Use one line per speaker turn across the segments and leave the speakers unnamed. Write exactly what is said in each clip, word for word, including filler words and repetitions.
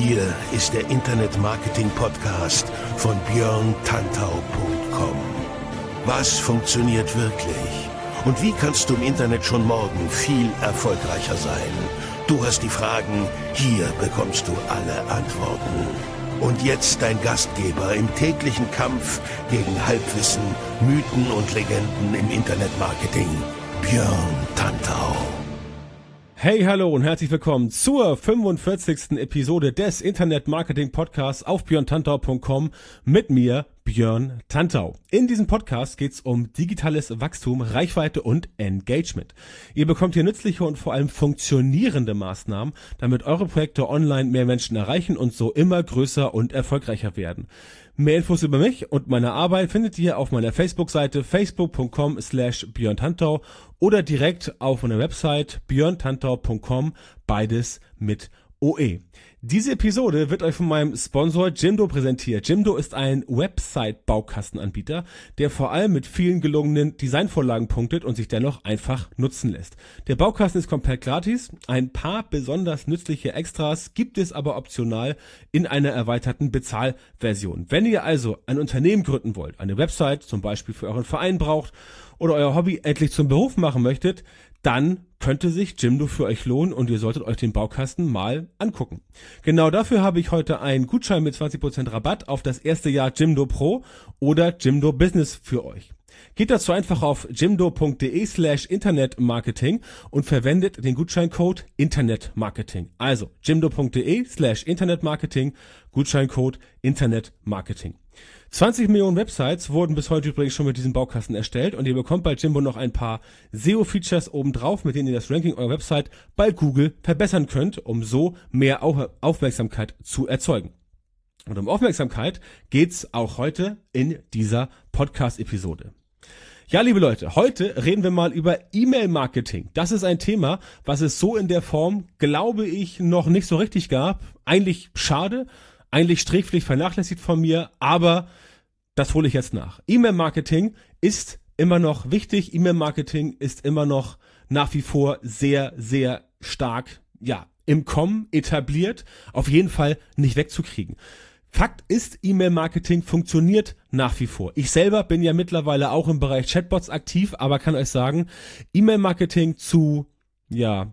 Hier ist der Internet-Marketing-Podcast von björn tantau punkt com. Was funktioniert wirklich? Und wie kannst du im Internet schon morgen viel erfolgreicher sein? Du hast die Fragen, hier bekommst du alle Antworten. Und jetzt dein Gastgeber im täglichen Kampf gegen Halbwissen, Mythen und Legenden im Internet-Marketing, Björn Tantau.
Hey, hallo und herzlich willkommen zur fünfundvierzigsten Episode des Internet-Marketing-Podcasts auf björn tantau punkt com mit mir, Björn Tantau. In diesem Podcast geht's um digitales Wachstum, Reichweite und Engagement. Ihr bekommt hier nützliche und vor allem funktionierende Maßnahmen, damit eure Projekte online mehr Menschen erreichen und so immer größer und erfolgreicher werden. Mehr Infos über mich und meine Arbeit findet ihr auf meiner Facebook-Seite facebook punkt com slash björn tantau oder direkt auf meiner Website björn tantau punkt com, beides mit O E. Diese Episode wird euch von meinem Sponsor Jimdo präsentiert. Jimdo ist ein Website-Baukastenanbieter, der vor allem mit vielen gelungenen Designvorlagen punktet und sich dennoch einfach nutzen lässt. Der Baukasten ist komplett gratis, ein paar besonders nützliche Extras gibt es aber optional in einer erweiterten Bezahlversion. Wenn ihr also ein Unternehmen gründen wollt, eine Website zum Beispiel für euren Verein braucht oder euer Hobby endlich zum Beruf machen möchtet, dann könnte sich Jimdo für euch lohnen und ihr solltet euch den Baukasten mal angucken. Genau dafür habe ich heute einen Gutschein mit zwanzig Prozent Rabatt auf das erste Jahr Jimdo Pro oder Jimdo Business für euch. Geht dazu einfach auf jimdo punkt de slash internetmarketing und verwendet den Gutscheincode Internetmarketing. Also jimdo punkt de slash internetmarketing, Gutscheincode Internetmarketing. zwanzig Millionen Websites wurden bis heute übrigens schon mit diesem Baukasten erstellt und ihr bekommt bei Jimdo noch ein paar S E O-Features obendrauf, mit denen ihr das Ranking eurer Website bei Google verbessern könnt, um so mehr Aufmerksamkeit zu erzeugen. Und um Aufmerksamkeit geht's auch heute in dieser Podcast-Episode. Ja, liebe Leute, heute reden wir mal über E-Mail-Marketing. Das ist ein Thema, was es so in der Form, glaube ich, noch nicht so richtig gab. Eigentlich schade, eigentlich sträflich vernachlässigt von mir, aber das hole ich jetzt nach. E-Mail-Marketing ist immer noch wichtig. E-Mail-Marketing ist immer noch nach wie vor sehr, sehr stark, ja, im Kommen, etabliert, auf jeden Fall nicht wegzukriegen. Fakt ist, E-Mail-Marketing funktioniert nach wie vor. Ich selber bin ja mittlerweile auch im Bereich Chatbots aktiv, aber kann euch sagen, E-Mail-Marketing zu, ja,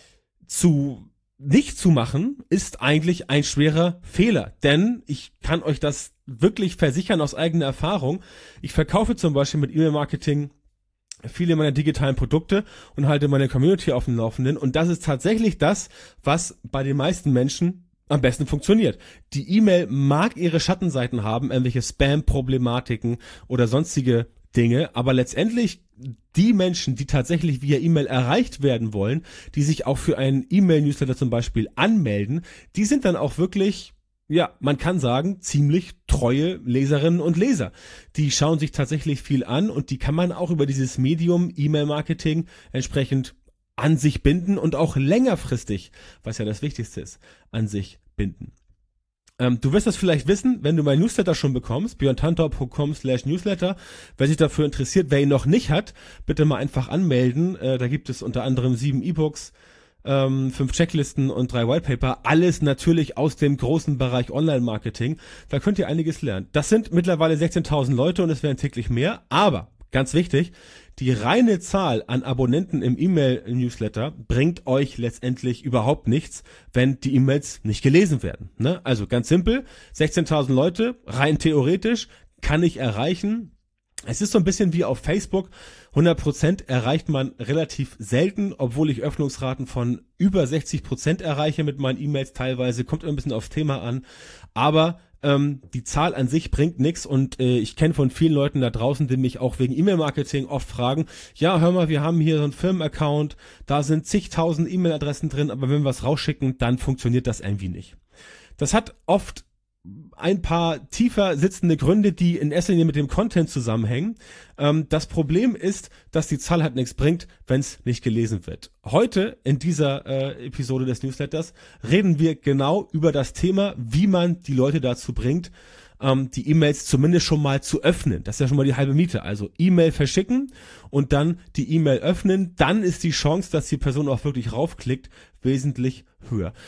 zu nicht zu machen, ist eigentlich ein schwerer Fehler. Denn ich kann euch das wirklich versichern aus eigener Erfahrung. Ich verkaufe zum Beispiel mit E-Mail-Marketing viele meiner digitalen Produkte und halte meine Community auf dem Laufenden. Und das ist tatsächlich das, was bei den meisten Menschen am besten funktioniert. Die E-Mail mag ihre Schattenseiten haben, irgendwelche Spam-Problematiken oder sonstige Dinge, aber letztendlich die Menschen, die tatsächlich via E-Mail erreicht werden wollen, die sich auch für einen E-Mail-Newsletter zum Beispiel anmelden, die sind dann auch wirklich, ja, man kann sagen, ziemlich treue Leserinnen und Leser. Die schauen sich tatsächlich viel an und die kann man auch über dieses Medium E-Mail-Marketing entsprechend an sich binden und auch längerfristig, was ja das Wichtigste ist, an sich binden. Ähm, du wirst das vielleicht wissen, wenn du mein Newsletter schon bekommst, björn tantau punkt com slash newsletter. Wer sich dafür interessiert, wer ihn noch nicht hat, bitte mal einfach anmelden. Äh, da gibt es unter anderem sieben E-Books, ähm, fünf Checklisten und drei Whitepaper. Alles natürlich aus dem großen Bereich Online-Marketing. Da könnt ihr einiges lernen. Das sind mittlerweile sechzehntausend Leute und es werden täglich mehr, aber ganz wichtig, die reine Zahl an Abonnenten im E-Mail-Newsletter bringt euch letztendlich überhaupt nichts, wenn die E-Mails nicht gelesen werden. Ne? Also ganz simpel, sechzehntausend Leute, rein theoretisch, kann ich erreichen. Es ist so ein bisschen wie auf Facebook, hundert Prozent erreicht man relativ selten, obwohl ich Öffnungsraten von über sechzig Prozent erreiche mit meinen E-Mails teilweise, kommt ein bisschen aufs Thema an, aber Ähm, die Zahl an sich bringt nichts und äh, ich kenne von vielen Leuten da draußen, die mich auch wegen E-Mail-Marketing oft fragen, ja, hör mal, wir haben hier so einen Firmenaccount, da sind zigtausend E-Mail-Adressen drin, aber wenn wir was rausschicken, dann funktioniert das irgendwie nicht. Das hat oft ein paar tiefer sitzende Gründe, die in erster Linie mit dem Content zusammenhängen. Ähm, das Problem ist, dass die Zahl halt nichts bringt, wenn es nicht gelesen wird. Heute in dieser äh, Episode des Newsletters reden wir genau über das Thema, wie man die Leute dazu bringt, ähm, die E-Mails zumindest schon mal zu öffnen. Das ist ja schon mal die halbe Miete. Also E-Mail verschicken und dann die E-Mail öffnen. Dann ist die Chance, dass die Person auch wirklich raufklickt, wesentlich höher.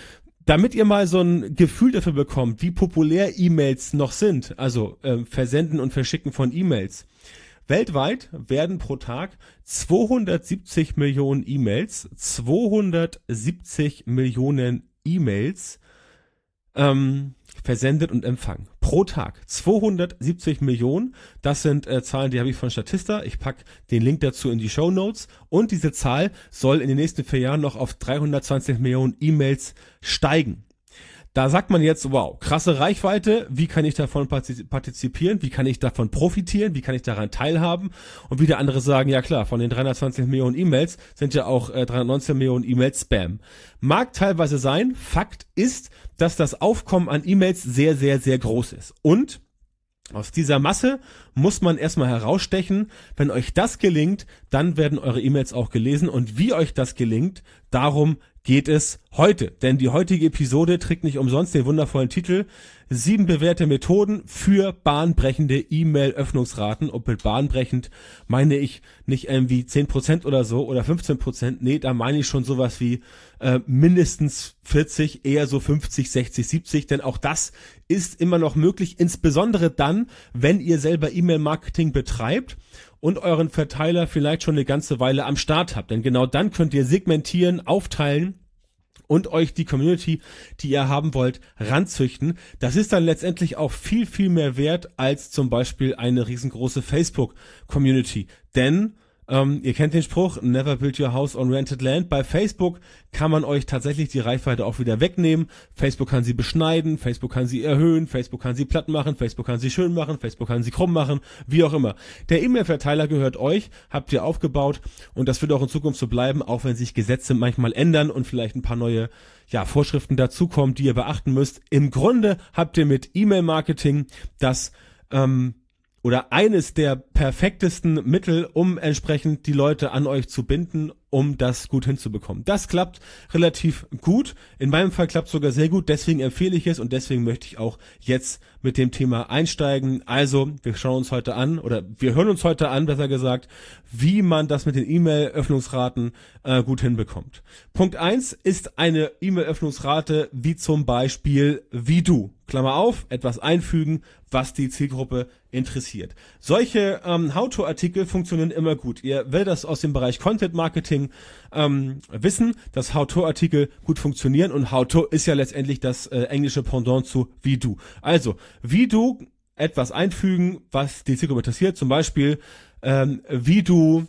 Damit ihr mal so ein Gefühl dafür bekommt, wie populär E-Mails noch sind, also äh, Versenden und Verschicken von E-Mails. Weltweit werden pro Tag zweihundertsiebzig Millionen E-Mails, zweihundertsiebzig Millionen E-Mails ähm, versendet und empfangen. Pro Tag. zweihundertsiebzig Millionen. Das sind äh, Zahlen, die habe ich von Statista. Ich pack den Link dazu in die Shownotes. Und diese Zahl soll in den nächsten vier Jahren noch auf dreihundertzwanzig Millionen E-Mails steigen. Da sagt man jetzt, wow, krasse Reichweite, wie kann ich davon partizipieren, wie kann ich davon profitieren, wie kann ich daran teilhaben? Und wieder andere sagen, ja klar, von den dreihundertzwanzig Millionen E-Mails sind ja auch äh, dreihundertneunzehn Millionen E-Mails Spam. Mag teilweise sein, Fakt ist, dass das Aufkommen an E-Mails sehr, sehr, sehr groß ist. Und aus dieser Masse muss man erstmal herausstechen. Wenn euch das gelingt, dann werden eure E-Mails auch gelesen. Und wie euch das gelingt, darum geht es heute. Denn die heutige Episode trägt nicht umsonst den wundervollen Titel Sieben bewährte Methoden für bahnbrechende E-Mail-Öffnungsraten. Und mit bahnbrechend meine ich nicht irgendwie zehn Prozent oder so oder fünfzehn Prozent. Nee, da meine ich schon sowas wie äh, mindestens vierzig, eher so fünfzig, sechzig, siebzig. Denn auch das ist immer noch möglich, insbesondere dann, wenn ihr selber E-Mail-Marketing betreibt und euren Verteiler vielleicht schon eine ganze Weile am Start habt. Denn genau dann könnt ihr segmentieren, aufteilen und euch die Community, die ihr haben wollt, ranzüchten. Das ist dann letztendlich auch viel, viel mehr wert als zum Beispiel eine riesengroße Facebook-Community. Denn Ähm, ihr kennt den Spruch, never build your house on rented land. Bei Facebook kann man euch tatsächlich die Reichweite auch wieder wegnehmen. Facebook kann sie beschneiden, Facebook kann sie erhöhen, Facebook kann sie platt machen, Facebook kann sie schön machen, Facebook kann sie krumm machen, wie auch immer. Der E-Mail-Verteiler gehört euch, habt ihr aufgebaut und das wird auch in Zukunft so bleiben, auch wenn sich Gesetze manchmal ändern und vielleicht ein paar neue ja, Vorschriften dazukommen, die ihr beachten müsst. Im Grunde habt ihr mit E-Mail-Marketing das ähm, oder eines der perfektesten Mittel, um entsprechend die Leute an euch zu binden, um das gut hinzubekommen. Das klappt relativ gut. In meinem Fall klappt es sogar sehr gut. Deswegen empfehle ich es und deswegen möchte ich auch jetzt mit dem Thema einsteigen. Also, wir schauen uns heute an oder wir hören uns heute an, besser gesagt, wie man das mit den E-Mail-Öffnungsraten äh, gut hinbekommt. Punkt eins ist eine E-Mail-Öffnungsrate wie zum Beispiel wie du. Klammer auf, etwas einfügen, was die Zielgruppe interessiert. Solche ähm, How-to-Artikel funktionieren immer gut. Ihr werdet das aus dem Bereich Content-Marketing ähm, wissen, dass How-to-Artikel gut funktionieren und How-to ist ja letztendlich das äh, englische Pendant zu wie du. Also, wie du etwas einfügen, was die Zielgruppe interessiert, zum Beispiel ähm, wie du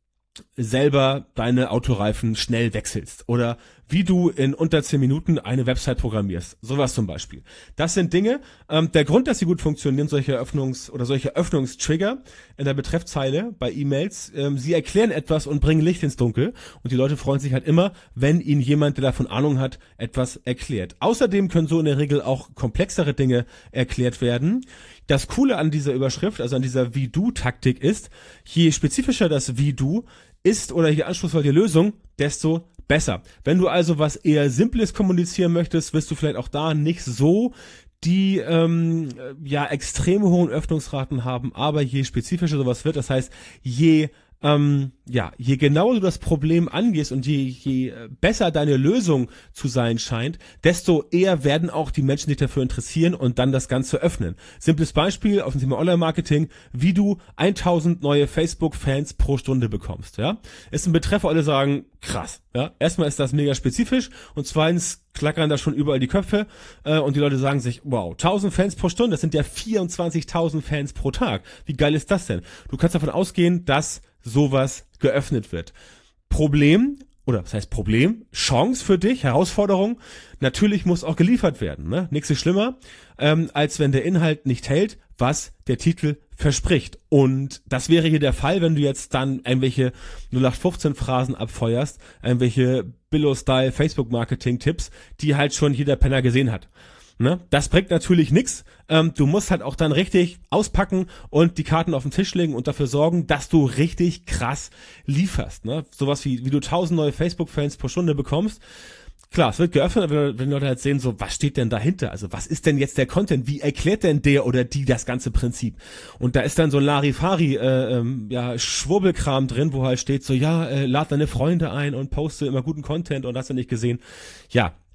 selber deine Autoreifen schnell wechselst oder wie du in unter zehn Minuten eine Website programmierst. Sowas zum Beispiel. Das sind Dinge. Ähm, der Grund, dass sie gut funktionieren, solche Öffnungs- oder solche Öffnungstrigger in der Betreffzeile bei E-Mails, ähm, sie erklären etwas und bringen Licht ins Dunkel und die Leute freuen sich halt immer, wenn ihnen jemand, der davon Ahnung hat, etwas erklärt. Außerdem können so in der Regel auch komplexere Dinge erklärt werden. Das Coole an dieser Überschrift, also an dieser Wie-Du-Taktik ist, je spezifischer das Wie-Du ist oder je anspruchsvoller die Lösung, desto besser. Wenn du also was eher Simples kommunizieren möchtest, wirst du vielleicht auch da nicht so die ähm, ja extrem hohen Öffnungsraten haben, aber je spezifischer sowas wird, das heißt, je ähm, ja, je genauer du das Problem angehst und je, je besser deine Lösung zu sein scheint, desto eher werden auch die Menschen sich dafür interessieren und dann das Ganze öffnen. Simples Beispiel auf dem Thema Online-Marketing, wie du tausend neue Facebook-Fans pro Stunde bekommst, ja. Ist ein Betreff, wo alle sagen, krass, ja. Erstmal ist das mega spezifisch und zweitens klackern da schon überall die Köpfe äh, und die Leute sagen sich, wow, tausend Fans pro Stunde, das sind ja vierundzwanzigtausend Fans pro Tag. Wie geil ist das denn? Du kannst davon ausgehen, dass sowas geöffnet wird. Problem, oder was heißt Problem? Chance für dich, Herausforderung. Natürlich muss auch geliefert werden. Ne? Nichts ist schlimmer, ähm, als wenn der Inhalt nicht hält, was der Titel verspricht. Und das wäre hier der Fall, wenn du jetzt dann irgendwelche null acht fünfzehn Phrasen abfeuerst, irgendwelche Billo-Style Facebook-Marketing-Tipps, die halt schon jeder Penner gesehen hat. Ne? Das bringt natürlich nichts. Ähm, du musst halt auch dann richtig auspacken und die Karten auf den Tisch legen und dafür sorgen, dass du richtig krass lieferst. Ne? Sowas wie, wie du tausend neue Facebook-Fans pro Stunde bekommst. Klar, es wird geöffnet, wenn, wenn Leute halt sehen, so, was steht denn dahinter? Also, was ist denn jetzt der Content? Wie erklärt denn der oder die das ganze Prinzip? Und da ist dann so Larifari, äh, ähm, ja, Schwurbelkram drin, wo halt steht so, ja, äh, lad deine Freunde ein und poste immer guten Content und hast du nicht gesehen. Ja.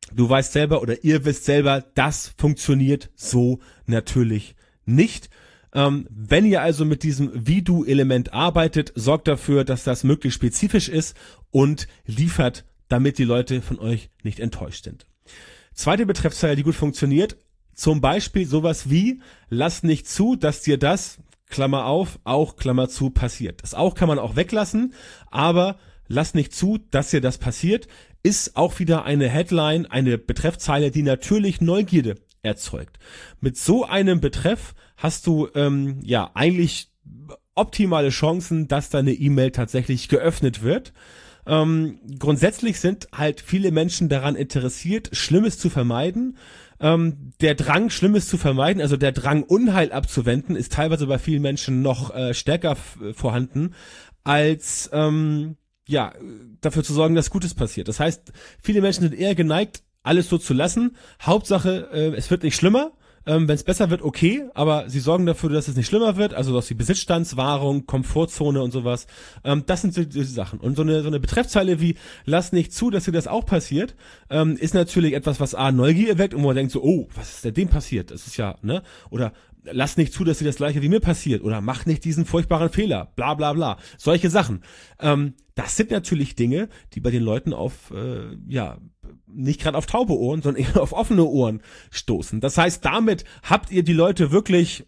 du weißt selber oder ihr wisst selber, das funktioniert so natürlich nicht. Ähm, wenn ihr also mit diesem Wie-Du-Element arbeitet, sorgt dafür, dass das möglichst spezifisch ist und liefert, damit die Leute von euch nicht enttäuscht sind. Zweite Betreffzeile, die gut funktioniert, zum Beispiel sowas wie, lass nicht zu, dass dir das, Klammer auf, auch Klammer zu, passiert. Das auch kann man auch weglassen, aber lass nicht zu, dass dir das passiert, ist auch wieder eine Headline, eine Betreffzeile, die natürlich Neugierde erzeugt. Mit so einem Betreff hast du ähm, ja eigentlich optimale Chancen, dass deine E-Mail tatsächlich geöffnet wird. Ähm, grundsätzlich sind halt viele Menschen daran interessiert, Schlimmes zu vermeiden. Ähm, der Drang, Schlimmes zu vermeiden, also der Drang, Unheil abzuwenden, ist teilweise bei vielen Menschen noch äh, stärker f- vorhanden, als ähm, ja dafür zu sorgen, dass Gutes passiert. Das heißt, viele Menschen sind eher geneigt, alles so zu lassen. Hauptsache, äh, es wird nicht schlimmer. Ähm, wenn es besser wird, okay, aber sie sorgen dafür, dass es nicht schlimmer wird, also dass die Besitzstandswahrung, Komfortzone und sowas, ähm, das sind die, die Sachen. Und so eine so eine Betreffzeile wie, lass nicht zu, dass dir das auch passiert, ähm, ist natürlich etwas, was A, Neugier erweckt und wo man denkt so, oh, was ist denn dem passiert? Das ist ja, ne, oder lass nicht zu, dass dir das Gleiche wie mir passiert, oder mach nicht diesen furchtbaren Fehler, bla bla bla, solche Sachen. Ähm, das sind natürlich Dinge, die bei den Leuten auf, äh, ja, nicht gerade auf taube Ohren, sondern eher auf offene Ohren stoßen. Das heißt, damit habt ihr die Leute wirklich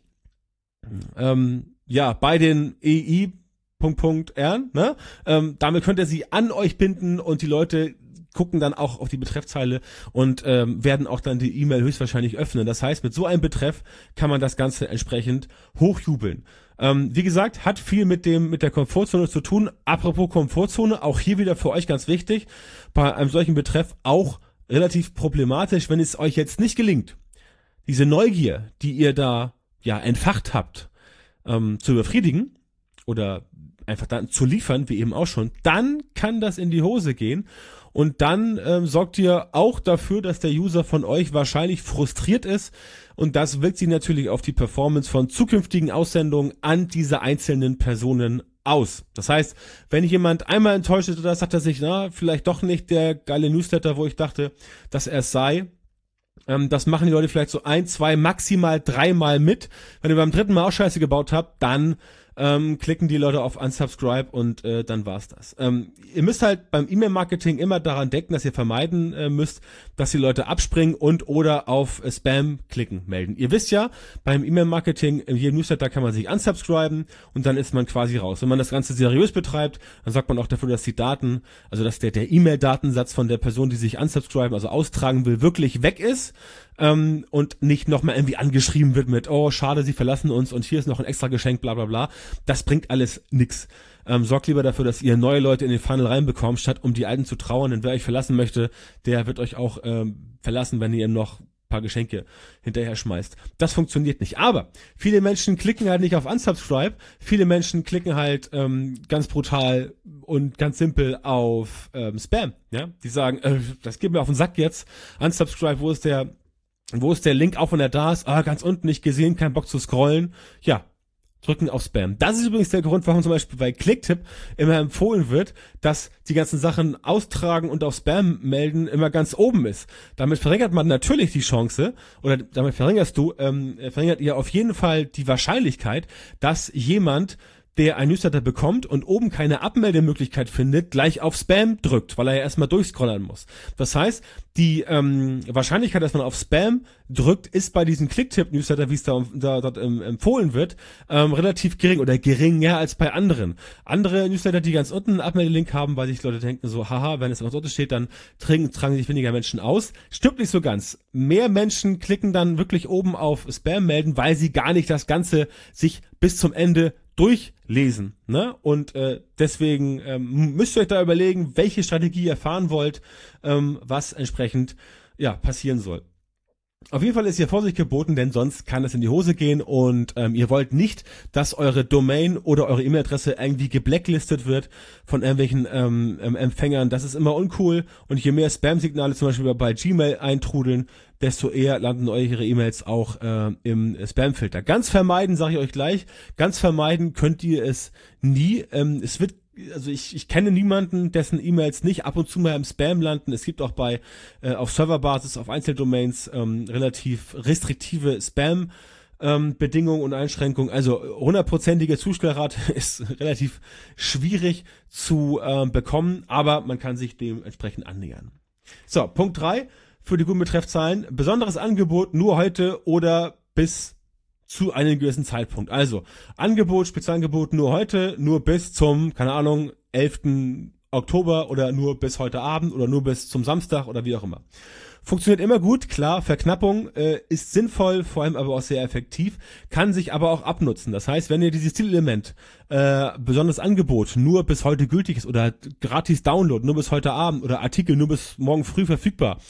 ähm, ja bei den E I Punkt Punkt R, ne? Ähm, damit könnt ihr sie an euch binden und die Leute gucken dann auch auf die Betreffzeile und ähm, werden auch dann die E-Mail höchstwahrscheinlich öffnen. Das heißt, mit so einem Betreff kann man das Ganze entsprechend hochjubeln. Ähm, wie gesagt, hat viel mit dem mit der Komfortzone zu tun. Apropos Komfortzone, auch hier wieder für euch ganz wichtig, bei einem solchen Betreff auch relativ problematisch, wenn es euch jetzt nicht gelingt, diese Neugier, die ihr da ja entfacht habt, ähm, zu befriedigen oder einfach dann zu liefern, wie eben auch schon, dann kann das in die Hose gehen. Und dann ähm, sorgt ihr auch dafür, dass der User von euch wahrscheinlich frustriert ist. Und das wirkt sich natürlich auf die Performance von zukünftigen Aussendungen an diese einzelnen Personen aus. Das heißt, wenn jemand einmal enttäuscht ist oder sagt er sich, na, vielleicht doch nicht der geile Newsletter, wo ich dachte, dass er es sei. Ähm, das machen die Leute vielleicht so ein, zwei, maximal dreimal mit. Wenn ihr beim dritten Mal auch Scheiße gebaut habt, dann Ähm, klicken die Leute auf Unsubscribe und äh, dann war's das. Ähm, ihr müsst halt beim E-Mail-Marketing immer daran denken, dass ihr vermeiden äh, müsst, dass die Leute abspringen und oder auf äh, Spam klicken, melden. Ihr wisst ja, beim E-Mail-Marketing, in jedem Newsletter kann man sich unsubscriben und dann ist man quasi raus. Wenn man das Ganze seriös betreibt, dann sorgt man auch dafür, dass die Daten, also dass der der E-Mail-Datensatz von der Person, die sich unsubscriben, also austragen will, wirklich weg ist. Ähm, und nicht nochmal irgendwie angeschrieben wird mit, oh, schade, sie verlassen uns und hier ist noch ein extra Geschenk, bla bla bla. Das bringt alles nix. Ähm, sorgt lieber dafür, dass ihr neue Leute in den Funnel reinbekommt, statt um die alten zu trauern. Denn wer euch verlassen möchte, der wird euch auch ähm, verlassen, wenn ihr ihm noch ein paar Geschenke hinterher schmeißt. Das funktioniert nicht. Aber viele Menschen klicken halt nicht auf Unsubscribe. Viele Menschen klicken halt ähm, ganz brutal und ganz simpel auf ähm, Spam. Ja, die sagen, äh, das geht mir auf den Sack jetzt. Unsubscribe, wo ist der Wo ist der Link, auch wenn er da ist? Ah, ganz unten nicht gesehen, kein Bock zu scrollen. Ja, drücken auf Spam. Das ist übrigens der Grund, warum zum Beispiel bei Clicktip immer empfohlen wird, dass die ganzen Sachen austragen und auf Spam melden immer ganz oben ist. Damit verringert man natürlich die Chance, oder damit verringerst du, ähm, verringert ihr auf jeden Fall die Wahrscheinlichkeit, dass jemand, der ein Newsletter bekommt und oben keine Abmeldemöglichkeit findet, gleich auf Spam drückt, weil er ja erstmal durchscrollern muss. Das heißt, die ähm, Wahrscheinlichkeit, dass man auf Spam drückt, ist bei diesen Clicktip-Newsletter, wie es da, da dort ähm, empfohlen wird, ähm, relativ gering oder geringer als bei anderen. Andere Newsletter, die ganz unten einen Abmeldelink haben, weil sich Leute denken so, haha, wenn es ganz unten steht, dann tragen, tragen sich weniger Menschen aus. Stimmt nicht so ganz. Mehr Menschen klicken dann wirklich oben auf Spam melden, weil sie gar nicht das Ganze sich bis zum Ende durchlesen, ne? Und äh, deswegen ähm, müsst ihr euch da überlegen, welche Strategie ihr fahren wollt, ähm, was entsprechend ja passieren soll. Auf jeden Fall ist hier Vorsicht geboten, denn sonst kann es in die Hose gehen und ähm, ihr wollt nicht, dass eure Domain oder eure E-Mail-Adresse irgendwie geblacklistet wird von irgendwelchen ähm, ähm, Empfängern. Das ist immer uncool und je mehr Spam-Signale zum Beispiel bei Gmail eintrudeln, desto eher landen eure E-Mails auch äh, im Spam-Filter. Ganz vermeiden, sage ich euch gleich, ganz vermeiden könnt ihr es nie. Ähm, es wird also ich, ich kenne niemanden, dessen E-Mails nicht ab und zu mal im Spam landen. Es gibt auch bei äh, auf Serverbasis, auf Einzeldomains ähm, relativ restriktive Spam ähm, Bedingungen und Einschränkungen. Also hundertprozentige Zustellrate ist relativ schwierig zu ähm, bekommen, aber man kann sich dementsprechend annähern. So, Punkt drei für die guten Betreffzahlen. Besonderes Angebot nur heute oder bis zu einem gewissen Zeitpunkt. Also Angebot, Spezialangebot nur heute, nur bis zum, keine Ahnung, elften Oktober oder nur bis heute Abend oder nur bis zum Samstag oder wie auch immer. Funktioniert immer gut, klar, Verknappung äh, ist sinnvoll, vor allem aber auch sehr effektiv, kann sich aber auch abnutzen. Das heißt, wenn ihr dieses Zielelement, äh, besonderes Angebot nur bis heute gültig ist oder gratis Download nur bis heute Abend oder Artikel nur bis morgen früh verfügbar,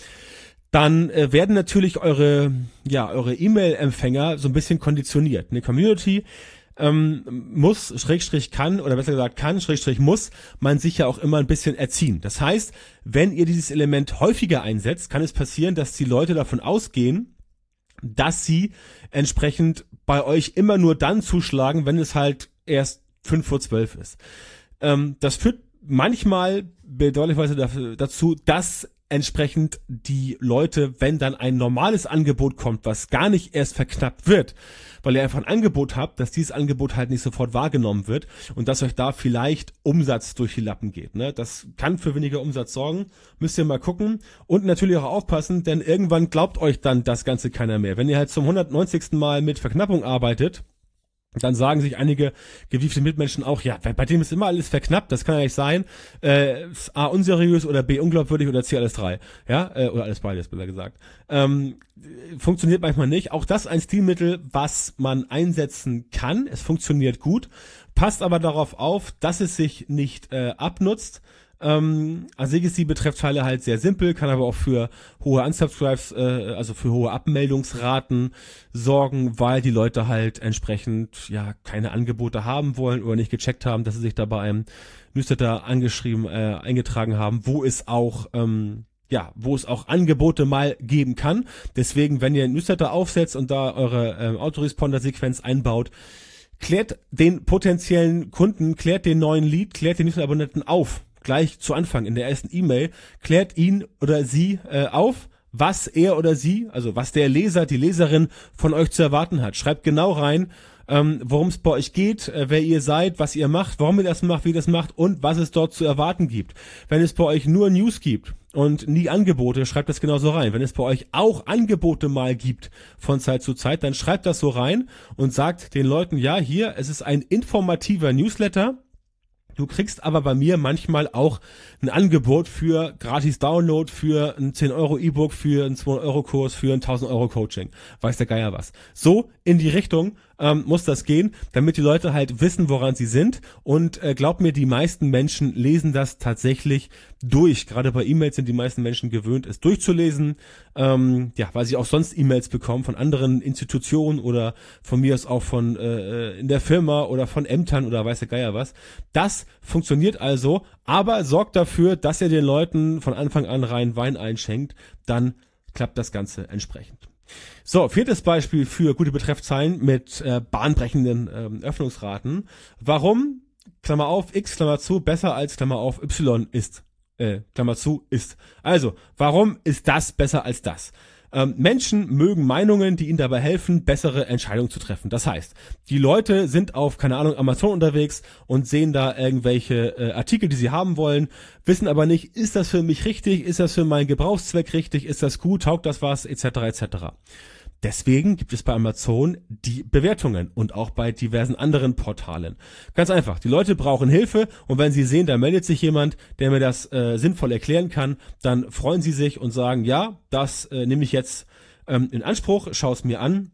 dann äh, werden natürlich eure ja eure E-Mail-Empfänger so ein bisschen konditioniert. Eine Community ähm, muss, Schrägstrich kann, oder besser gesagt kann, Schrägstrich muss, man sich ja auch immer ein bisschen erziehen. Das heißt, wenn ihr dieses Element häufiger einsetzt, kann es passieren, dass die Leute davon ausgehen, dass sie entsprechend bei euch immer nur dann zuschlagen, wenn es halt erst fünf vor zwölf ist. Ähm, das führt manchmal bedauerlicherweise dazu, dass entsprechend die Leute, wenn dann ein normales Angebot kommt, was gar nicht erst verknappt wird, weil ihr einfach ein Angebot habt, dass dieses Angebot halt nicht sofort wahrgenommen wird und dass euch da vielleicht Umsatz durch die Lappen geht. Ne? Das kann für weniger Umsatz sorgen, müsst ihr mal gucken und natürlich auch aufpassen, denn irgendwann glaubt euch dann das Ganze keiner mehr. Wenn ihr halt zum hundertneunzigsten Mal mit Verknappung arbeitet, dann sagen sich einige gewiefte Mitmenschen auch, ja, bei dem ist immer alles verknappt, das kann ja nicht sein, äh, A, unseriös oder B, unglaubwürdig oder C, alles drei, ja, äh, oder alles beides, besser gesagt. Ähm, funktioniert manchmal nicht, auch das ein Stilmittel, was man einsetzen kann, es funktioniert gut, passt aber darauf auf, dass es sich nicht äh, abnutzt. Ähm, an sich ist die Betreffzeile halt sehr simpel, kann aber auch für hohe Unsubscribes, äh, also für hohe Abmeldungsraten sorgen, weil die Leute halt entsprechend ja keine Angebote haben wollen oder nicht gecheckt haben, dass sie sich da bei einem Newsletter angeschrieben, äh, eingetragen haben, wo es auch ähm, ja, wo es auch Angebote mal geben kann. Deswegen, wenn ihr einen Newsletter aufsetzt und da eure ähm, Autoresponder-Sequenz einbaut, klärt den potenziellen Kunden, klärt den neuen Lead, klärt den Newsletter-Abonnenten auf. Gleich zu Anfang in der ersten E-Mail, klärt ihn oder sie äh, auf, was er oder sie, also was der Leser, die Leserin von euch zu erwarten hat. Schreibt genau rein, ähm, worum es bei euch geht, äh, wer ihr seid, was ihr macht, warum ihr das macht, wie ihr das macht und was es dort zu erwarten gibt. Wenn es bei euch nur News gibt und nie Angebote, schreibt das genauso rein. Wenn es bei euch auch Angebote mal gibt von Zeit zu Zeit, dann schreibt das so rein und sagt den Leuten, ja, hier, es ist ein informativer Newsletter. Du kriegst aber bei mir manchmal auch ein Angebot für gratis Download, für ein zehn Euro E-Book, für einen zweihundert Euro Kurs, für ein tausend Euro Coaching. Weiß der Geier was. So in die Richtung ähm, muss das gehen, damit die Leute halt wissen, woran sie sind. Und äh, glaub mir, die meisten Menschen lesen das tatsächlich durch. Gerade bei E-Mails sind die meisten Menschen gewöhnt, es durchzulesen. Ähm, ja, weil sie auch sonst E-Mails bekommen von anderen Institutionen oder von mir aus auch von äh, in der Firma oder von Ämtern oder weiß der Geier was. Das funktioniert also, aber sorgt dafür, dass ihr den Leuten von Anfang an rein Wein einschenkt, dann klappt das Ganze entsprechend. So, viertes Beispiel für gute Betreffzeilen mit äh, bahnbrechenden ähm, Öffnungsraten. Warum, Klammer auf, X, Klammer zu, besser als, Klammer auf, Y ist, äh, Klammer zu, ist. Also, warum ist das besser als das? Ähm, Menschen mögen Meinungen, die ihnen dabei helfen, bessere Entscheidungen zu treffen. Das heißt, die Leute sind auf, keine Ahnung, Amazon unterwegs und sehen da irgendwelche äh, Artikel, die sie haben wollen, wissen aber nicht, ist das für mich richtig, ist das für meinen Gebrauchszweck richtig, ist das gut, taugt das was, et cetera et cetera. Deswegen gibt es bei Amazon die Bewertungen und auch bei diversen anderen Portalen. Ganz einfach, die Leute brauchen Hilfe und wenn sie sehen, da meldet sich jemand, der mir das äh, sinnvoll erklären kann, dann freuen sie sich und sagen, ja, das äh, nehme ich jetzt ähm, in Anspruch, schaue es mir an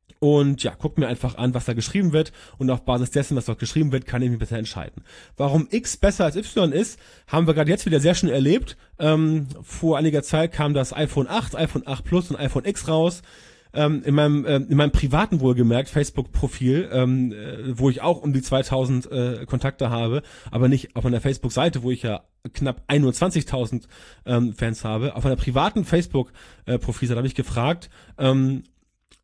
und ja, guck mir einfach an, was da geschrieben wird und auf Basis dessen, was dort geschrieben wird, kann ich mich besser entscheiden. Warum X besser als Y ist, haben wir gerade jetzt wieder sehr schön erlebt. Ähm, vor einiger Zeit kam das iPhone acht, iPhone acht Plus und iPhone X raus. Ähm, in meinem äh, in meinem privaten wohlgemerkt Facebook-Profil, ähm, äh, wo ich auch um die zweitausend äh, Kontakte habe, aber nicht auf meiner Facebook-Seite, wo ich ja knapp einundzwanzigtausend ähm, Fans habe. Auf einer privaten Facebook-Profilseite habe ich gefragt, ähm,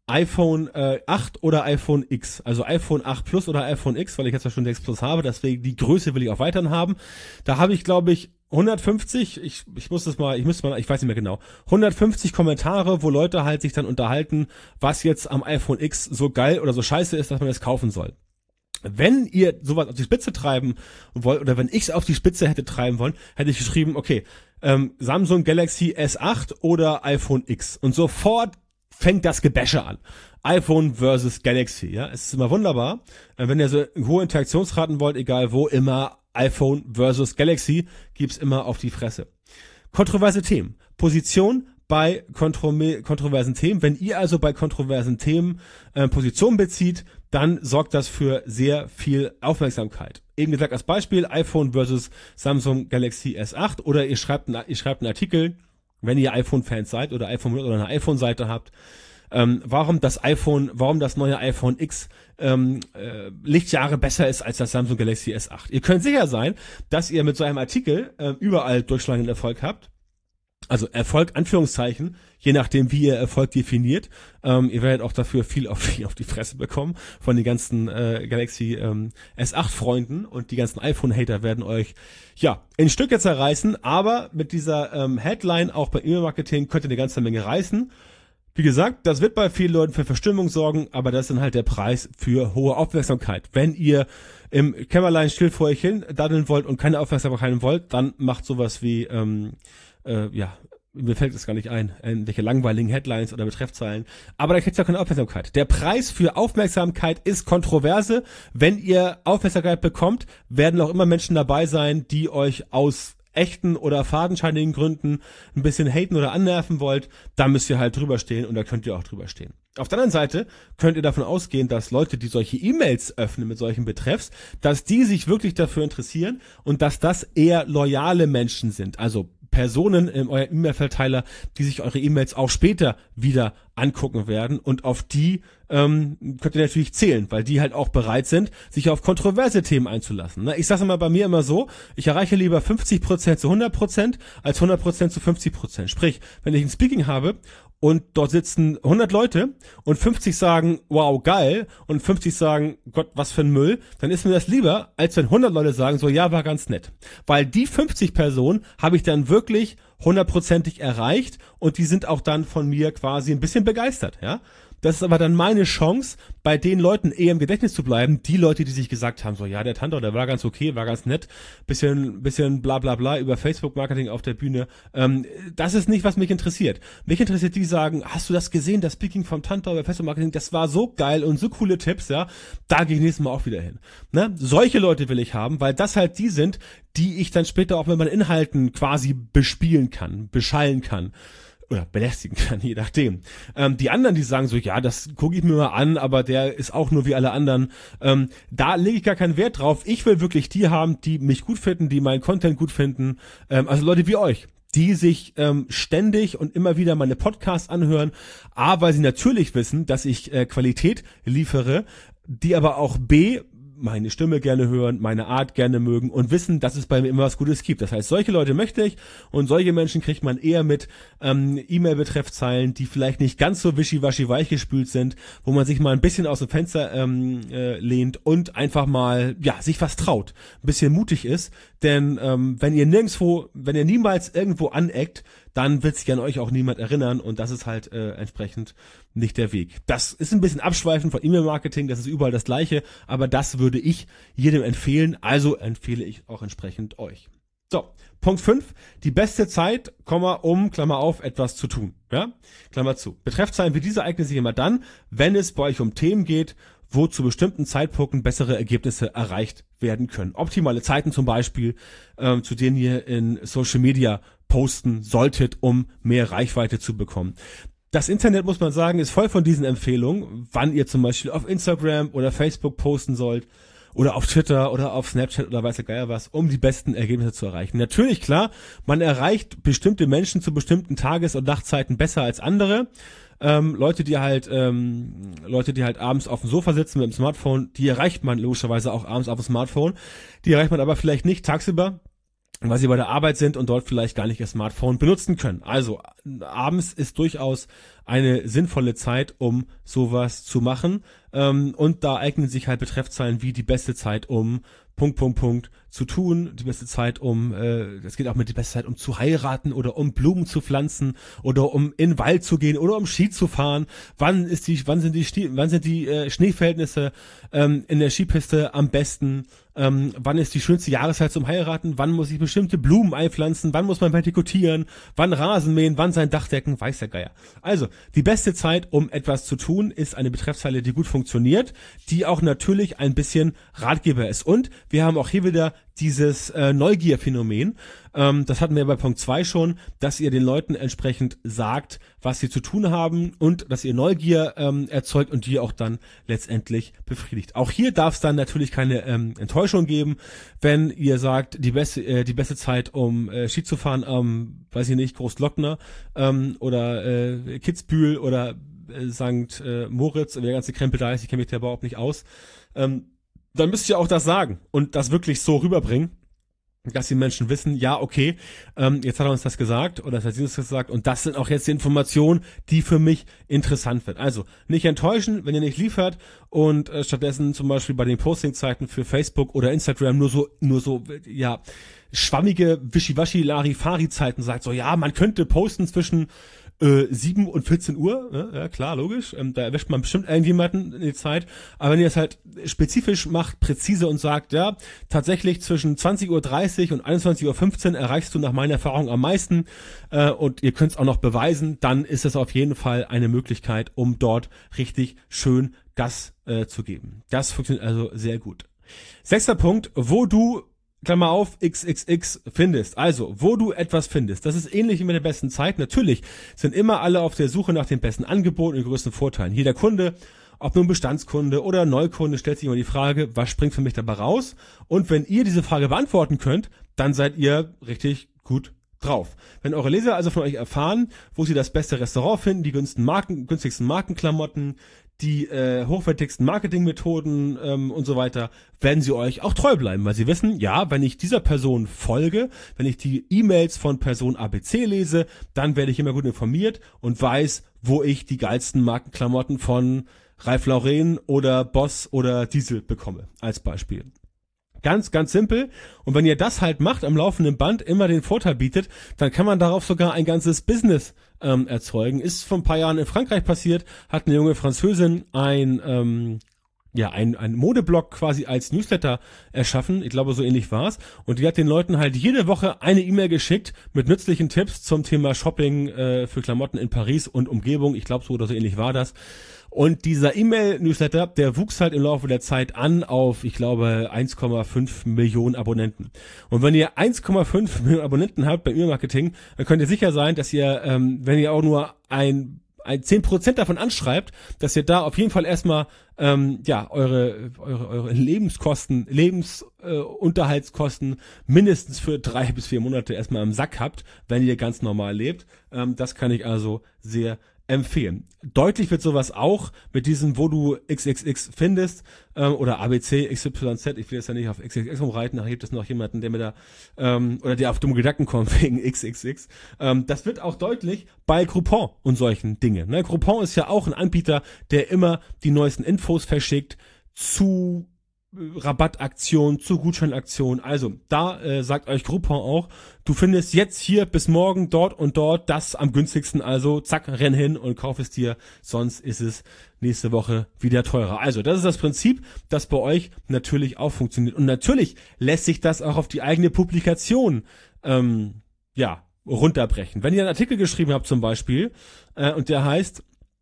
iPhone äh, acht oder iPhone X, also iPhone acht Plus oder iPhone X, weil ich jetzt ja schon sechs Plus habe, deswegen die Größe will ich auch weiterhin haben. Da habe ich, glaube ich, hundertfünfzig, ich ich muss das mal, ich müsste mal, ich weiß nicht mehr genau, hundertfünfzig Kommentare, wo Leute halt sich dann unterhalten, was jetzt am iPhone X so geil oder so scheiße ist, dass man das kaufen soll. Wenn ihr sowas auf die Spitze treiben wollt, oder wenn ich es auf die Spitze hätte treiben wollen, hätte ich geschrieben, okay, ähm, Samsung Galaxy S acht oder iPhone X. Und sofort fängt das Gebäsche an. iPhone versus Galaxy, ja. Es ist immer wunderbar. Äh, wenn ihr so hohe Interaktionsraten wollt, egal wo, immer iPhone versus Galaxy, gibt's immer auf die Fresse. Kontroverse Themen. Position bei kontro- kontroversen Themen. Wenn ihr also bei kontroversen Themen äh, Position bezieht, dann sorgt das für sehr viel Aufmerksamkeit. Eben gesagt als Beispiel iPhone versus Samsung Galaxy S acht, oder ihr schreibt, einen, ihr schreibt einen Artikel, wenn ihr iPhone-Fans seid oder iPhone oder eine iPhone-Seite habt, ähm, warum das iPhone, warum das neue iPhone X ähm, äh, Lichtjahre besser ist als das Samsung Galaxy S acht. Ihr könnt sicher sein, dass ihr mit so einem Artikel äh, überall durchschlagenden Erfolg habt. Also Erfolg, Anführungszeichen, je nachdem, wie ihr Erfolg definiert. Ähm, ihr werdet auch dafür viel auf die, auf die Fresse bekommen von den ganzen äh, Galaxy ähm, S acht Freunden, und die ganzen iPhone-Hater werden euch ja in Stücke zerreißen, aber mit dieser ähm, Headline auch bei E-Mail-Marketing könnt ihr eine ganze Menge reißen. Wie gesagt, das wird bei vielen Leuten für Verstimmung sorgen, aber das ist dann halt der Preis für hohe Aufmerksamkeit. Wenn ihr im Kämmerlein still vor euch hin daddeln wollt und keine Aufmerksamkeit wollt, dann macht sowas wie ähm, Äh, ja, mir fällt es gar nicht ein, irgendwelche langweiligen Headlines oder Betreffzeilen, aber da kriegt ihr auch keine Aufmerksamkeit. Der Preis für Aufmerksamkeit ist Kontroverse. Wenn ihr Aufmerksamkeit bekommt, werden auch immer Menschen dabei sein, die euch aus echten oder fadenscheinigen Gründen ein bisschen haten oder annerven wollt. Da müsst ihr halt drüber stehen, und da könnt ihr auch drüber stehen. Auf der anderen Seite könnt ihr davon ausgehen, dass Leute, die solche E-Mails öffnen mit solchen Betreffs, dass die sich wirklich dafür interessieren und dass das eher loyale Menschen sind. Also Personen in eurem E-Mail-Verteiler, die sich eure E-Mails auch später wieder angucken werden, und auf die ähm, könnt ihr natürlich zählen, weil die halt auch bereit sind, sich auf kontroverse Themen einzulassen. Na, ich sage mal bei mir immer so, ich erreiche lieber fünfzig Prozent zu hundert Prozent als hundert Prozent zu fünfzig Prozent. Sprich, wenn ich ein Speaking habe und dort sitzen hundert Leute und fünfzig sagen, wow, geil, und fünfzig sagen, Gott, was für ein Müll, dann ist mir das lieber, als wenn hundert Leute sagen, so, ja, war ganz nett. Weil die fünfzig Personen habe ich dann wirklich hundertprozentig erreicht, und die sind auch dann von mir quasi ein bisschen begeistert, ja. Das ist aber dann meine Chance, bei den Leuten eher im Gedächtnis zu bleiben, die Leute, die sich gesagt haben, so, ja, der Tantau, der war ganz okay, war ganz nett, bisschen, bisschen bla bla bla über Facebook-Marketing auf der Bühne. Ähm, das ist nicht, was mich interessiert. Mich interessiert, die sagen, hast du das gesehen, das Speaking vom Tantau über Facebook-Marketing, das war so geil und so coole Tipps, ja, da gehe ich nächstes Mal auch wieder hin. Ne? Solche Leute will ich haben, weil das halt die sind, die ich dann später auch mit meinen Inhalten quasi bespielen kann, beschallen kann. Oder belästigen kann, je nachdem. Ähm, die anderen, die sagen so, ja, das gucke ich mir mal an, aber der ist auch nur wie alle anderen. Ähm, da lege ich gar keinen Wert drauf. Ich will wirklich die haben, die mich gut finden, die meinen Content gut finden. Ähm, also Leute wie euch, die sich ähm, ständig und immer wieder meine Podcasts anhören, A, weil sie natürlich wissen, dass ich äh, Qualität liefere, die aber auch B, meine Stimme gerne hören, meine Art gerne mögen und wissen, dass es bei mir immer was Gutes gibt. Das heißt, solche Leute möchte ich, und solche Menschen kriegt man eher mit ähm, E-Mail-Betreffzeilen, die vielleicht nicht ganz so wischiwaschi weichgespült sind, wo man sich mal ein bisschen aus dem Fenster ähm, äh, lehnt und einfach mal, ja, sich was traut, ein bisschen mutig ist, denn ähm, wenn ihr nirgendwo, wenn ihr niemals irgendwo aneckt, dann wird sich an euch auch niemand erinnern, und das ist halt äh, entsprechend nicht der Weg. Das ist ein bisschen abschweifend von E-Mail-Marketing, das ist überall das Gleiche, aber das würde ich jedem empfehlen, also empfehle ich auch entsprechend euch. So, Punkt fünf, die beste Zeit, um, Klammer auf, etwas zu tun. Ja, Klammer zu. Betreffzeilen wie diese eignen sich immer dann, wenn es bei euch um Themen geht, wo zu bestimmten Zeitpunkten bessere Ergebnisse erreicht werden können. Optimale Zeiten zum Beispiel, ähm, zu denen ihr in Social Media posten solltet, um mehr Reichweite zu bekommen. Das Internet, muss man sagen, ist voll von diesen Empfehlungen, wann ihr zum Beispiel auf Instagram oder Facebook posten sollt oder auf Twitter oder auf Snapchat oder weiß der Geier was, um die besten Ergebnisse zu erreichen. Natürlich, klar, man erreicht bestimmte Menschen zu bestimmten Tages- und Nachtzeiten besser als andere. Ähm, Leute, die halt ähm, Leute, die halt abends auf dem Sofa sitzen mit dem Smartphone, die erreicht man logischerweise auch abends auf dem Smartphone. Die erreicht man aber vielleicht nicht tagsüber. weil sie bei der Arbeit sind und dort vielleicht gar nicht ihr Smartphone benutzen können. Also abends ist durchaus eine sinnvolle Zeit, um sowas zu machen. Ähm, und da eignen sich halt Betreffzeilen wie die beste Zeit, um Punkt, Punkt, Punkt zu tun, die beste Zeit, um, äh, das geht auch mit die beste Zeit, um zu heiraten oder um Blumen zu pflanzen oder um in den Wald zu gehen oder um Ski zu fahren. Wann ist die, wann sind die, Ski, wann sind die äh, Schneeverhältnisse ähm, in der Skipiste am besten? Ähm, wann ist die schönste Jahreszeit zum Heiraten? Wann muss ich bestimmte Blumen einpflanzen? Wann muss man vertikutieren? Wann Rasen mähen? Wann sein Dach decken? Weiß der Geier. Also, die beste Zeit, um etwas zu tun, ist eine Betreffzeile, die gut funktioniert, die auch natürlich ein bisschen Ratgeber ist. Und wir haben auch hier wieder dieses äh, Neugierphänomen. Ähm, das hatten wir bei Punkt zwei schon, dass ihr den Leuten entsprechend sagt, was sie zu tun haben und dass ihr Neugier ähm, erzeugt und die auch dann letztendlich befriedigt. Auch hier darf es dann natürlich keine ähm, Enttäuschung geben, wenn ihr sagt, die beste äh, die beste Zeit, um äh, Ski zu fahren, ähm, weiß ich nicht, Großglockner ähm, oder äh, Kitzbühel oder äh, Sankt äh, Moritz, der ganze Krempel da ist, ich kenne mich da überhaupt nicht aus. Ähm, dann müsst ihr auch das sagen und das wirklich so rüberbringen, dass die Menschen wissen, ja, okay, ähm, jetzt hat er uns das gesagt oder das hat sie uns das gesagt und das sind auch jetzt die Informationen, die für mich interessant wird. Also nicht enttäuschen, wenn ihr nicht liefert und äh, stattdessen zum Beispiel bei den Postingzeiten für Facebook oder Instagram nur so, nur so, ja, schwammige Wischiwaschi-Larifari-Zeiten sagt, so, ja, man könnte posten zwischen Äh, sieben und vierzehn Uhr, ja, ja klar, logisch, ähm, da erwischt man bestimmt irgendjemanden in die Zeit, aber wenn ihr es halt spezifisch macht, präzise und sagt, ja, tatsächlich zwischen zwanzig Uhr dreißig und einundzwanzig Uhr fünfzehn erreichst du nach meiner Erfahrung am meisten äh, und ihr könnt es auch noch beweisen, dann ist es auf jeden Fall eine Möglichkeit, um dort richtig schön Gas äh, zu geben. Das funktioniert also sehr gut. Sechster Punkt, wo du Klammer auf, X X X findest. Also, wo du etwas findest. Das ist ähnlich wie mit der besten Zeit. Natürlich sind immer alle auf der Suche nach den besten Angeboten und größten Vorteilen. Jeder Kunde, ob nun Bestandskunde oder Neukunde, stellt sich immer die Frage, was springt für mich dabei raus? Und wenn ihr diese Frage beantworten könnt, dann seid ihr richtig gut drauf. Wenn eure Leser also von euch erfahren, wo sie das beste Restaurant finden, die günstigsten Marken, günstigsten Markenklamotten, die äh, hochwertigsten Marketingmethoden ähm, und so weiter, werden sie euch auch treu bleiben, weil sie wissen, ja, wenn ich dieser Person folge, wenn ich die E-Mails von Person A B C lese, dann werde ich immer gut informiert und weiß, wo ich die geilsten Markenklamotten von Ralph Lauren oder Boss oder Diesel bekomme, als Beispiel. Ganz, ganz simpel. Und wenn ihr das halt macht am laufenden Band, immer den Vorteil bietet, dann kann man darauf sogar ein ganzes Business ähm, erzeugen. Ist vor ein paar Jahren in Frankreich passiert, hat eine junge Französin ein, ähm, ja, ein, ein Modeblog quasi als Newsletter erschaffen. Ich glaube, so ähnlich war's. Und die hat den Leuten halt jede Woche eine E-Mail geschickt mit nützlichen Tipps zum Thema Shopping äh, für Klamotten in Paris und Umgebung. Ich glaube, so oder so ähnlich war das. Und dieser E-Mail-Newsletter, der wuchs halt im Laufe der Zeit an auf, ich glaube, eins Komma fünf Millionen Abonnenten. Und wenn ihr eins Komma fünf Millionen Abonnenten habt beim E-Mail-Marketing, dann könnt ihr sicher sein, dass ihr, ähm, wenn ihr auch nur ein, ein zehn Prozent davon anschreibt, dass ihr da auf jeden Fall erstmal ähm, ja eure, eure, eure Lebenskosten, Lebensunterhaltskosten äh, mindestens für drei bis vier Monate erstmal im Sack habt, wenn ihr ganz normal lebt. Ähm, das kann ich also sehr empfehlen. Deutlich wird sowas auch mit diesem, wo du X X X findest, ähm, oder A B C, X Y Z, ich will jetzt ja nicht auf X X X rumreiten, nachher gibt es noch jemanden, der mir da, ähm, oder der auf dumme Gedanken kommt wegen X X X. Ähm, das wird auch deutlich bei Groupon und solchen Dingen. Ne? Groupon ist ja auch ein Anbieter, der immer die neuesten Infos verschickt zu Rabattaktion, zu Gutscheinaktion. Also da äh, sagt euch Groupon auch, du findest jetzt hier bis morgen dort und dort das am günstigsten, also zack, renn hin und kauf es dir, sonst ist es nächste Woche wieder teurer. Also das ist das Prinzip, das bei euch natürlich auch funktioniert. Und natürlich lässt sich das auch auf die eigene Publikation ähm, ja runterbrechen. Wenn ihr einen Artikel geschrieben habt zum Beispiel äh, und der heißt,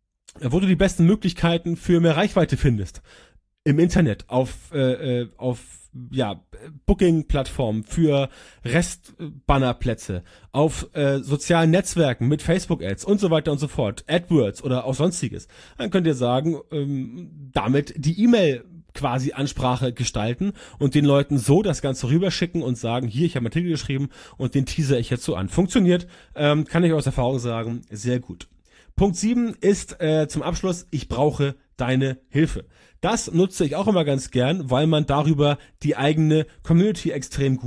wo du die besten Möglichkeiten für mehr Reichweite findest, im Internet, auf, äh, auf ja Booking-Plattformen für Restbannerplätze, auf äh, sozialen Netzwerken mit Facebook-Ads und so weiter und so fort, AdWords oder auch sonstiges, dann könnt ihr sagen, ähm, damit die E-Mail quasi Ansprache gestalten und den Leuten so das Ganze rüberschicken und sagen, hier, ich habe einen Artikel geschrieben und den teaser ich jetzt so an. Funktioniert, ähm, kann ich aus Erfahrung sagen, sehr gut. Punkt sieben ist äh, zum Abschluss, ich brauche deine Hilfe. Das nutze ich auch immer ganz gern, weil man darüber die eigene Community extrem gut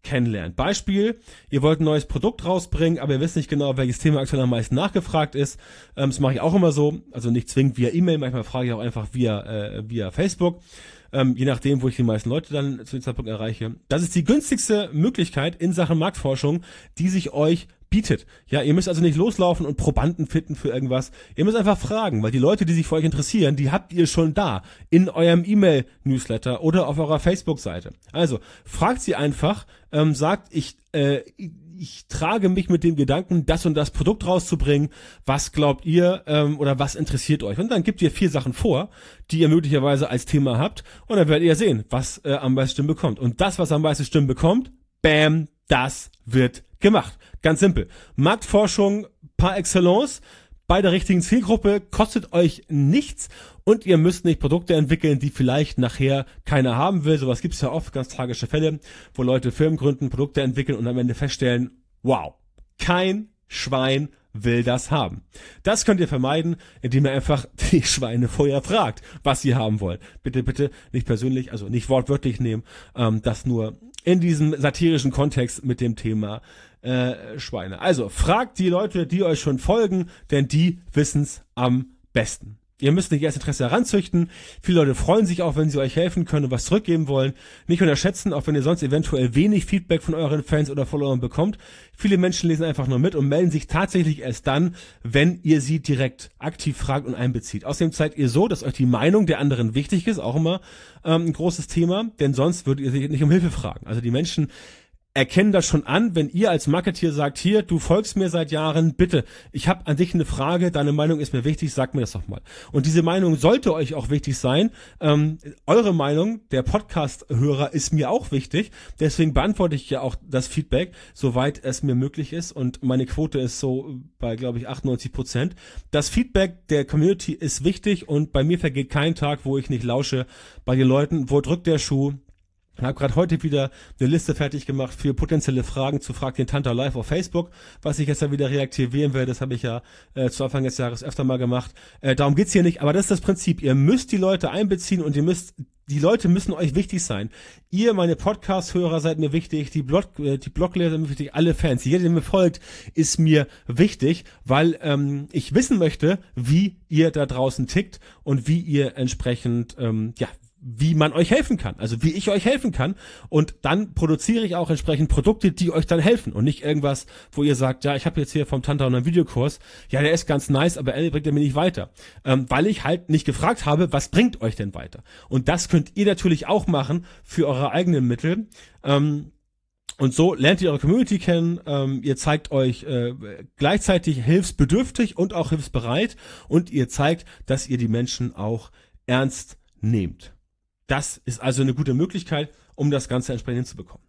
kennenlernen. Beispiel, ihr wollt ein neues Produkt rausbringen, aber ihr wisst nicht genau, welches Thema aktuell am meisten nachgefragt ist. Ähm, das mache ich auch immer so, also nicht zwingend via E-Mail, manchmal frage ich auch einfach via, äh, via Facebook. Ähm, je nachdem, wo ich die meisten Leute dann zu dem Zeitpunkt erreiche. Das ist die günstigste Möglichkeit in Sachen Marktforschung, die sich euch bietet. Ja, ihr müsst also nicht loslaufen und Probanden finden für irgendwas. Ihr müsst einfach fragen, weil die Leute, die sich für euch interessieren, die habt ihr schon da in eurem E-Mail-Newsletter oder auf eurer Facebook-Seite. Also fragt sie einfach, ähm, sagt, ich äh, ich trage mich mit dem Gedanken, das und das Produkt rauszubringen. Was glaubt ihr ähm, oder was interessiert euch? Und dann gebt ihr vier Sachen vor, die ihr möglicherweise als Thema habt. Und dann werdet ihr sehen, was äh, am meisten Stimmen bekommt. Und das, was am meisten Stimmen bekommt, bam, das wird gemacht. Ganz simpel. Marktforschung par excellence. Bei der richtigen Zielgruppe kostet euch nichts und ihr müsst nicht Produkte entwickeln, die vielleicht nachher keiner haben will. Sowas gibt's ja oft, ganz tragische Fälle, wo Leute Firmen gründen, Produkte entwickeln und am Ende feststellen, wow, kein Schwein will das haben. Das könnt ihr vermeiden, indem ihr einfach die Schweine vorher fragt, was sie haben wollen. Bitte, bitte nicht persönlich, also nicht wortwörtlich nehmen, ähm, das nur in diesem satirischen Kontext mit dem Thema äh, Schweine. Also fragt die Leute, die euch schon folgen, denn die wissen's am besten. Ihr müsst nicht erst Interesse heranzüchten. Viele Leute freuen sich auch, wenn sie euch helfen können und was zurückgeben wollen. Nicht unterschätzen, auch wenn ihr sonst eventuell wenig Feedback von euren Fans oder Followern bekommt. Viele Menschen lesen einfach nur mit und melden sich tatsächlich erst dann, wenn ihr sie direkt aktiv fragt und einbezieht. Außerdem zeigt ihr so, dass euch die Meinung der anderen wichtig ist, auch immer ähm, ein großes Thema, denn sonst würdet ihr sie nicht um Hilfe fragen. Also die Menschen erkennen das schon an, wenn ihr als Marketeer sagt, hier, du folgst mir seit Jahren, bitte, ich habe an dich eine Frage, deine Meinung ist mir wichtig, sag mir das doch mal. Und diese Meinung sollte euch auch wichtig sein. Ähm, eure Meinung, der Podcast-Hörer, ist mir auch wichtig, deswegen beantworte ich ja auch das Feedback, soweit es mir möglich ist und meine Quote ist so bei, glaube ich, achtundneunzig Prozent. Das Feedback der Community ist wichtig und bei mir vergeht kein Tag, wo ich nicht lausche bei den Leuten, wo drückt der Schuh. Ich habe gerade heute wieder eine Liste fertig gemacht für potenzielle Fragen zu Frag den Tanter live auf Facebook, was ich jetzt ja wieder reaktivieren werde. Das habe ich ja äh, zu Anfang des Jahres öfter mal gemacht. Äh, darum geht's hier nicht, aber das ist das Prinzip. Ihr müsst die Leute einbeziehen und ihr müsst, die Leute müssen euch wichtig sein. Ihr, meine Podcast-Hörer, seid mir wichtig, die Blog, äh, die Blogleser sind mir wichtig, alle Fans. Jeder, der mir folgt, ist mir wichtig, weil ähm, ich wissen möchte, wie ihr da draußen tickt und wie ihr entsprechend, ähm, ja, wie man euch helfen kann, also wie ich euch helfen kann und dann produziere ich auch entsprechend Produkte, die euch dann helfen und nicht irgendwas, wo ihr sagt, ja, ich habe jetzt hier vom Tanter einen Videokurs, ja, der ist ganz nice, aber er bringt er mir nicht weiter, ähm, weil ich halt nicht gefragt habe, was bringt euch denn weiter? Und das könnt ihr natürlich auch machen für eure eigenen Mittel, ähm, und so lernt ihr eure Community kennen, ähm, ihr zeigt euch äh, gleichzeitig hilfsbedürftig und auch hilfsbereit und ihr zeigt, dass ihr die Menschen auch ernst nehmt. Das ist also eine gute Möglichkeit, um das Ganze entsprechend hinzubekommen.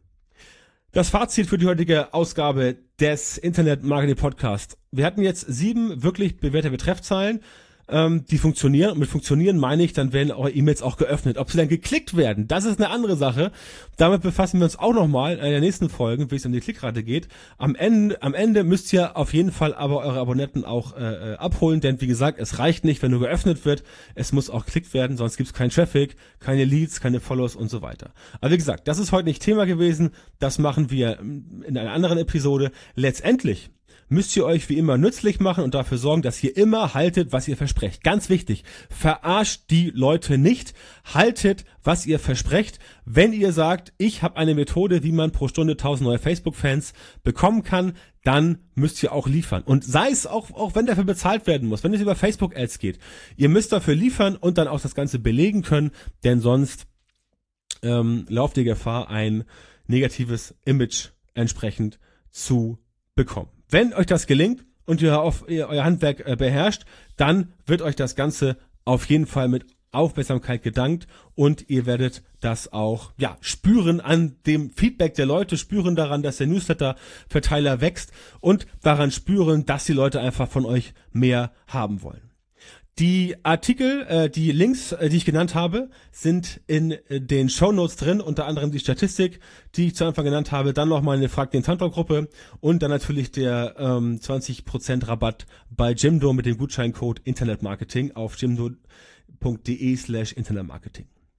Das Fazit für die heutige Ausgabe des Internet Marketing Podcast. Wir hatten jetzt sieben wirklich bewährte Betreffzeilen, ähm, die funktionieren. Und mit funktionieren meine ich, dann werden eure E-Mails auch geöffnet. Ob sie dann geklickt werden, das ist eine andere Sache. Damit befassen wir uns auch nochmal in der nächsten Folge, wie es um die Klickrate geht. Am Ende, am Ende müsst ihr auf jeden Fall aber eure Abonnenten auch äh, abholen, denn wie gesagt, es reicht nicht, wenn nur geöffnet wird. Es muss auch geklickt werden, sonst gibt es keinen Traffic, keine Leads, keine Follows und so weiter. Aber wie gesagt, das ist heute nicht Thema gewesen. Das machen wir in einer anderen Episode. Letztendlich müsst ihr euch wie immer nützlich machen und dafür sorgen, dass ihr immer haltet, was ihr versprecht. Ganz wichtig, verarscht die Leute nicht, haltet, was ihr versprecht. Wenn ihr sagt, ich habe eine Methode, wie man pro Stunde tausend neue Facebook-Fans bekommen kann, dann müsst ihr auch liefern. Und sei es auch, auch wenn dafür bezahlt werden muss, wenn es über Facebook-Ads geht, ihr müsst dafür liefern und dann auch das Ganze belegen können, denn sonst ähm, lauft ihr Gefahr, ein negatives Image entsprechend zu bekommen. Wenn euch das gelingt und ihr, auf, ihr euer Handwerk äh, beherrscht, dann wird euch das Ganze auf jeden Fall mit Aufmerksamkeit gedankt und ihr werdet das auch ja spüren an dem Feedback der Leute, spüren daran, dass der Newsletter-Verteiler wächst und daran spüren, dass die Leute einfach von euch mehr haben wollen. Die Artikel, äh, die Links, äh, die ich genannt habe, sind in äh, den Shownotes drin, unter anderem die Statistik, die ich zu Anfang genannt habe, dann nochmal eine Frag den Tantor Gruppe und dann natürlich der ähm, zwanzig Prozent Rabatt bei Jimdo mit dem Gutscheincode Internetmarketing auf jimdo punkt de slash Internetmarketing.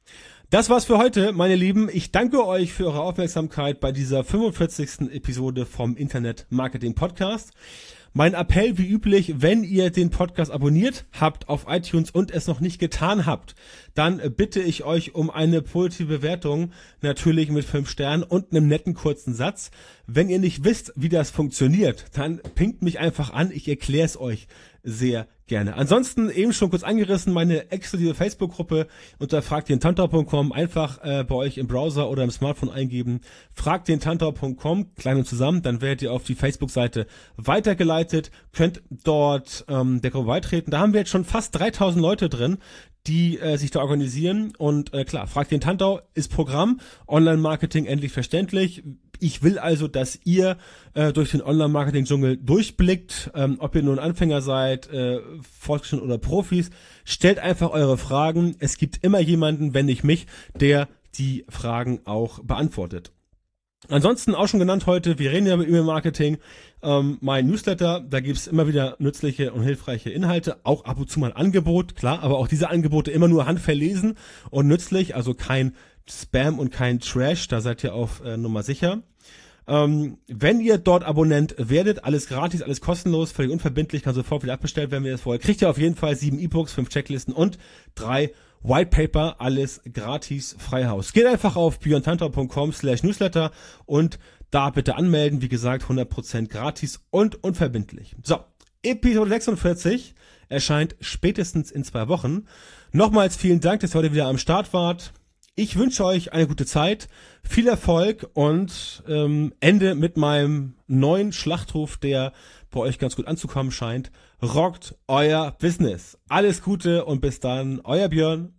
Das war's für heute, meine Lieben. Ich danke euch für eure Aufmerksamkeit bei dieser fünfundvierzigsten Episode vom Internet Marketing Podcast. Mein Appell wie üblich, wenn ihr den Podcast abonniert habt auf iTunes und es noch nicht getan habt, dann bitte ich euch um eine positive Bewertung, natürlich mit fünf Sternen und einem netten kurzen Satz. Wenn ihr nicht wisst, wie das funktioniert, dann pinkt mich einfach an, ich erkläre es euch sehr gerne. Ansonsten eben schon kurz angerissen, meine exklusive Facebook-Gruppe unter fragt den tantor punkt com, einfach äh, bei euch im Browser oder im Smartphone eingeben, fragt den tantor punkt com, klein und zusammen, dann werdet ihr auf die Facebook-Seite weitergeleitet, könnt dort ähm, der Gruppe beitreten. Da haben wir jetzt schon fast dreitausend Leute drin, die äh, sich da organisieren und äh, klar, fragt den Tantau ist Programm, Online-Marketing endlich verständlich. Ich will also, dass ihr äh, durch den Online-Marketing-Dschungel durchblickt, ähm, ob ihr nun Anfänger seid, äh, Fortgeschrittene oder Profis. Stellt einfach eure Fragen. Es gibt immer jemanden, wenn nicht mich, der die Fragen auch beantwortet. Ansonsten auch schon genannt heute, wir reden ja über E-Mail-Marketing, ähm, mein Newsletter, da gibt's immer wieder nützliche und hilfreiche Inhalte, auch ab und zu mal ein Angebot, klar, aber auch diese Angebote immer nur handverlesen und nützlich, also kein Spam und kein Trash, da seid ihr auf äh, Nummer sicher. Ähm, wenn ihr dort Abonnent werdet, alles gratis, alles kostenlos, völlig unverbindlich, kann sofort wieder abbestellt werden, wie ihr das vorher kriegt ihr auf jeden Fall sieben E-Books, fünf Checklisten und drei White Paper, alles gratis, frei Haus. Geht einfach auf björn tantor punkt com slash newsletter und da bitte anmelden, wie gesagt, hundert Prozent gratis und unverbindlich. So, Episode sechsundvierzig erscheint spätestens in zwei Wochen. Nochmals vielen Dank, dass ihr heute wieder am Start wart. Ich wünsche euch eine gute Zeit, viel Erfolg und ähm, Ende mit meinem neuen Schlachtruf, der bei euch ganz gut anzukommen scheint. Rockt euer Business. Alles Gute und bis dann, euer Björn.